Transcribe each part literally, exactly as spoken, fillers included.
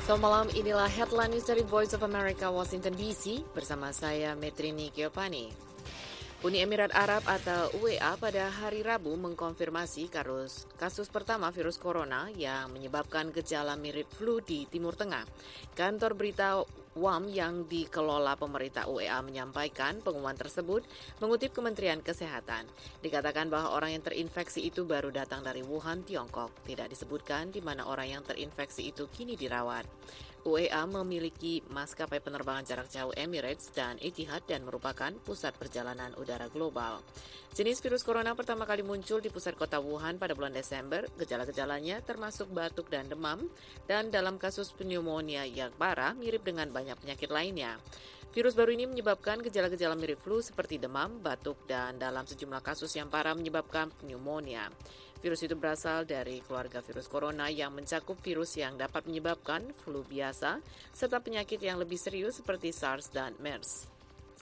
Selamat malam, inilah headline news dari Voice of America, Washington D C, bersama saya Metrini Giovanni. Uni Emirat Arab atau U A E pada hari Rabu mengkonfirmasi kasus, kasus pertama virus corona yang menyebabkan gejala mirip flu di Timur Tengah. Kantor berita W A M yang dikelola pemerintah U A E menyampaikan pengumuman tersebut mengutip Kementerian Kesehatan. Dikatakan bahwa orang yang terinfeksi itu baru datang dari Wuhan, Tiongkok. Tidak disebutkan di mana orang yang terinfeksi itu kini dirawat. U A E memiliki maskapai penerbangan jarak jauh Emirates dan Etihad dan merupakan pusat perjalanan udara global. Jenis virus corona pertama kali muncul di pusat kota Wuhan pada bulan Desember. Gejala-gejalanya termasuk batuk dan demam, dan dalam kasus pneumonia yang parah mirip dengan banyak penyakit lainnya. Virus baru ini menyebabkan gejala-gejala mirip flu seperti demam, batuk, dan dalam sejumlah kasus yang parah menyebabkan pneumonia. Virus itu berasal dari keluarga virus corona yang mencakup virus yang dapat menyebabkan flu biasa, serta penyakit yang lebih serius seperti SARS dan MERS.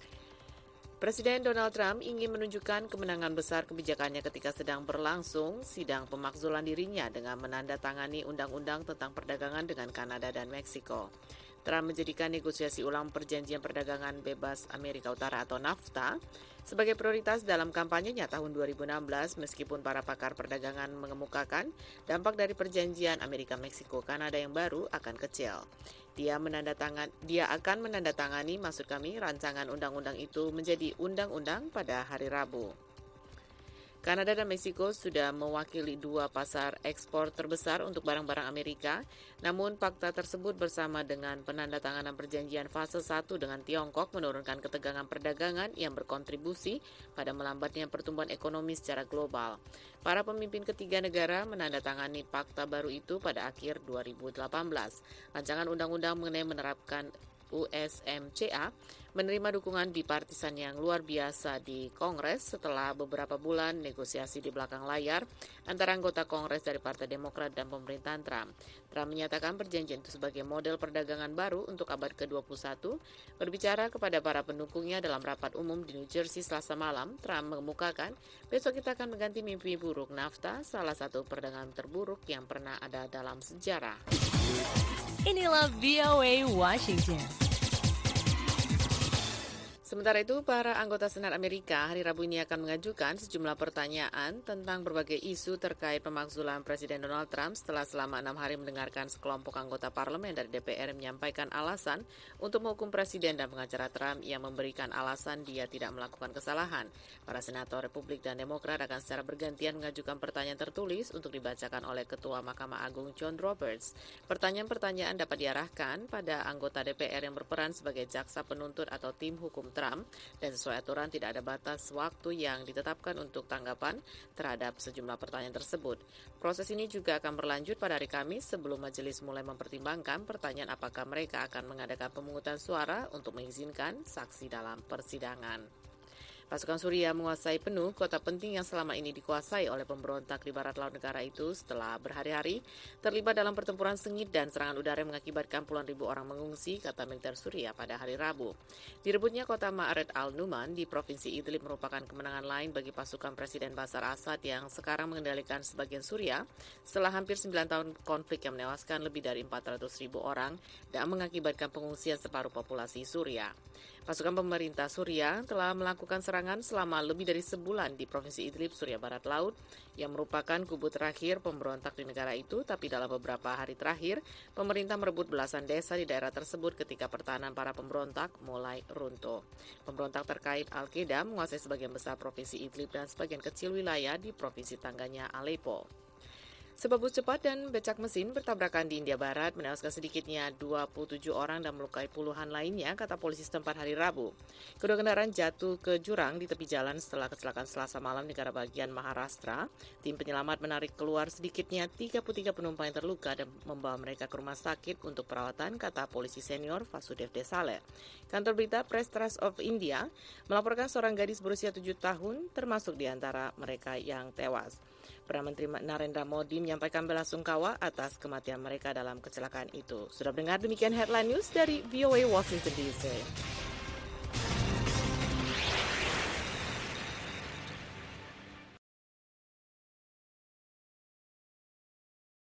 Presiden Donald Trump ingin menunjukkan kemenangan besar kebijakannya ketika sedang berlangsung sidang pemakzulan dirinya dengan menandatangani undang-undang tentang perdagangan dengan Kanada dan Meksiko. Trump menjadikan negosiasi ulang perjanjian perdagangan bebas Amerika Utara atau NAFTA sebagai prioritas dalam kampanyenya tahun dua ribu enam belas, meskipun para pakar perdagangan mengemukakan dampak dari perjanjian Amerika-Meksiko-Kanada yang baru akan kecil. Dia menandatangan, dia akan menandatangani, maksud kami, rancangan undang-undang itu menjadi undang-undang pada hari Rabu. Kanada dan Meksiko sudah mewakili dua pasar ekspor terbesar untuk barang-barang Amerika, namun fakta tersebut bersama dengan penandatanganan perjanjian fase satu dengan Tiongkok menurunkan ketegangan perdagangan yang berkontribusi pada melambatnya pertumbuhan ekonomi secara global. Para pemimpin ketiga negara menandatangani fakta baru itu pada akhir dua ribu delapan belas. Rancangan undang-undang mengenai menerapkan U S M C A menerima dukungan bipartisan yang luar biasa di Kongres setelah beberapa bulan negosiasi di belakang layar antara anggota Kongres dari Partai Demokrat dan pemerintahan Trump. Trump menyatakan perjanjian itu sebagai model perdagangan baru untuk abad ke dua puluh satu. Berbicara kepada para pendukungnya dalam rapat umum di New Jersey Selasa malam, Trump mengemukakan besok kita akan mengganti mimpi buruk NAFTA, salah satu perdagangan terburuk yang pernah ada dalam sejarah. Inilah V O A Washington. Sementara itu, para anggota Senat Amerika hari Rabu ini akan mengajukan sejumlah pertanyaan tentang berbagai isu terkait pemakzulan Presiden Donald Trump setelah selama enam hari mendengarkan sekelompok anggota parlemen dari D P R menyampaikan alasan untuk menghukum Presiden dan pengacara Trump yang memberikan alasan dia tidak melakukan kesalahan. Para senator Republik dan Demokrat akan secara bergantian mengajukan pertanyaan tertulis untuk dibacakan oleh Ketua Mahkamah Agung John Roberts. Pertanyaan-pertanyaan dapat diarahkan pada anggota D P R yang berperan sebagai jaksa penuntut atau tim hukum Trump, dan sesuai aturan tidak ada batas waktu yang ditetapkan untuk tanggapan terhadap sejumlah pertanyaan tersebut. Proses ini juga akan berlanjut pada hari Kamis sebelum majelis mulai mempertimbangkan pertanyaan apakah mereka akan mengadakan pemungutan suara untuk mengizinkan saksi dalam persidangan. Pasukan Suriah menguasai penuh kota penting yang selama ini dikuasai oleh pemberontak di barat laut negara itu setelah berhari-hari terlibat dalam pertempuran sengit dan serangan udara yang mengakibatkan puluhan ribu orang mengungsi, kata militer Suriah pada hari Rabu. Direbutnya kota Ma'ared al-Numan di Provinsi Idlib merupakan kemenangan lain bagi pasukan Presiden Bashar Assad yang sekarang mengendalikan sebagian Suriah setelah hampir sembilan tahun konflik yang menewaskan lebih dari empat ratus ribu orang dan mengakibatkan pengungsian separuh populasi Suriah. Pasukan pemerintah Suriah telah melakukan serangan selama lebih dari sebulan di Provinsi Idlib, Suriah Barat Laut, yang merupakan kubu terakhir pemberontak di negara itu, tapi dalam beberapa hari terakhir, pemerintah merebut belasan desa di daerah tersebut ketika pertahanan para pemberontak mulai runtuh. Pemberontak terkait Al-Qaeda menguasai sebagian besar Provinsi Idlib dan sebagian kecil wilayah di Provinsi tangganya Aleppo. Sebab bus cepat dan becak mesin bertabrakan di India Barat menewaskan sedikitnya dua puluh tujuh orang dan melukai puluhan lainnya, kata polisi setempat hari Rabu. Kedua kendaraan jatuh ke jurang di tepi jalan setelah kecelakaan Selasa malam di negara bagian Maharashtra. Tim penyelamat menarik keluar sedikitnya tiga puluh tiga penumpang yang terluka dan membawa mereka ke rumah sakit untuk perawatan, kata polisi senior Vasudev Desale. Kantor berita Press Trust of India melaporkan seorang gadis berusia tujuh tahun termasuk di antara mereka yang tewas. Perdana Menteri Narendra Modi menyampaikan bela sungkawa atas kematian mereka dalam kecelakaan itu. Sudah mendengar demikian headline news dari V O A Washington D C.